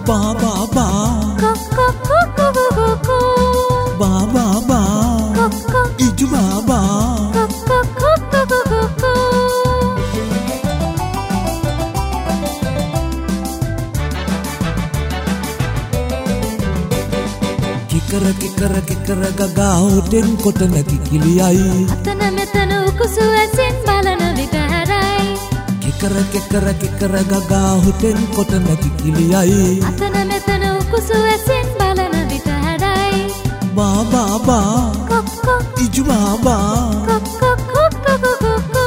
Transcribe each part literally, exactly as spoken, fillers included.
ba ba ba ba ba ba iju ba ba kikara kikara kikara gaga hoten kotana kikiliyai atana metana ukusu asin balana vitarai kikara kikara kikara gaga hoten kotana kikiliyai atana metana ukusu asin balana vitarai ba ba ba kokko iju ba ba kokko kokko kokko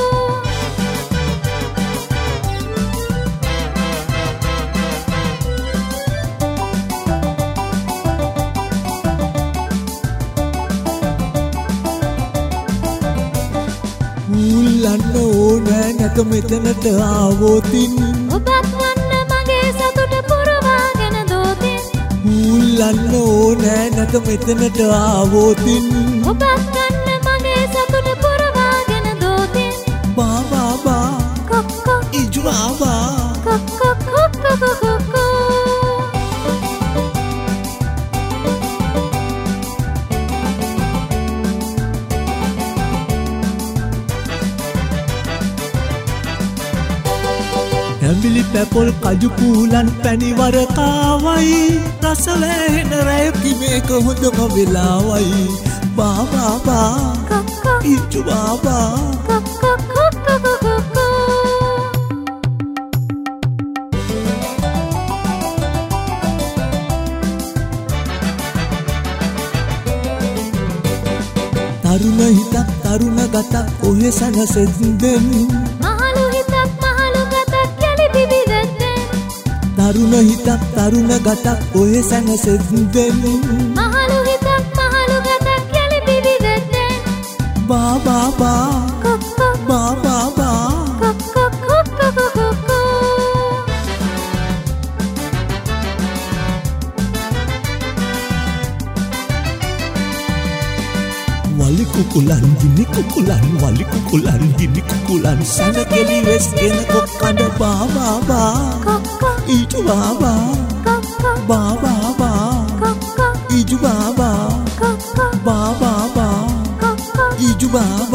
උල්ලන්න ඕනෑ නැත මෙතනට ආවෝතින් ඔබත් ගන්න මගේ සතුට පුරවාගෙන දෝතින් උල්ලන්න ඕනෑ නැත මෙතනට ආවෝතින් ඔබත් ගන්න මගේ සතුට පුරවාගෙන දෝතින් බා බා බා කොක්කො ඉජු බා බා කොක්කො කොක්කො කොක්කො ඇඹිලි පැපොල් කජු කූලන් පැණිවර කාවයි රස වැහෙන රැයකි මේක හොඳම වෙලාවයි බා බා බා කොක්කො ඉජු බා බා කොක්කො කොක්කො කොක්කො තරුණ හිතක් තරුණ ගතක් ඔහෙ සැනසෙන්දෙන් මහලු හිතක් මහලු ගතක් යලි බිබිදෙන්දෙන් තරුණ හිතක් තරුණ ගතක් ඔහෙ සැනසෙන්දෙන් මහලු හිතක් මහලු ගතක් යලි බිබිදෙන්දෙන් බා බා බා කොක්කො බා බා බා කොක්කො කොක්කො කොක්කො වලි කුකුලන් ගිනි කුකුලන් වලි කුකුලන් ගිනි කුකුලන් සනකෙලි වෙස් ගෙන කොක්කඩ බා බා බා කොක්කො ඉජු බා බා කොක්කො බා බා බා කොක්කො ඉජු බා බා කොක්කො බා බා බා කොක්කො ඉජු බා